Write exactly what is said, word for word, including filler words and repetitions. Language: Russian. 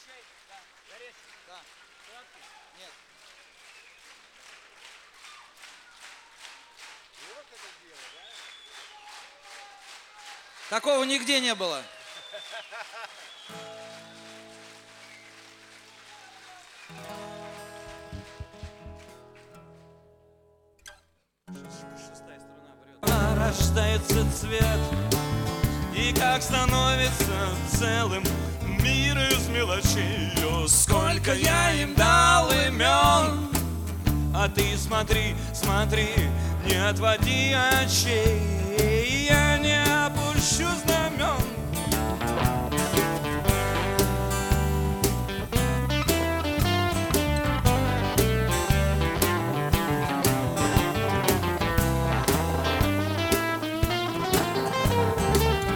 Да. Нет. Вот это дело, да? Такого нигде не было. Шестая струна прет. Рождается цвет, и как становится целым мир из мелочей. О, сколько я им дал имен, а ты смотри, смотри, не отводи очей. Я не опущу знамен.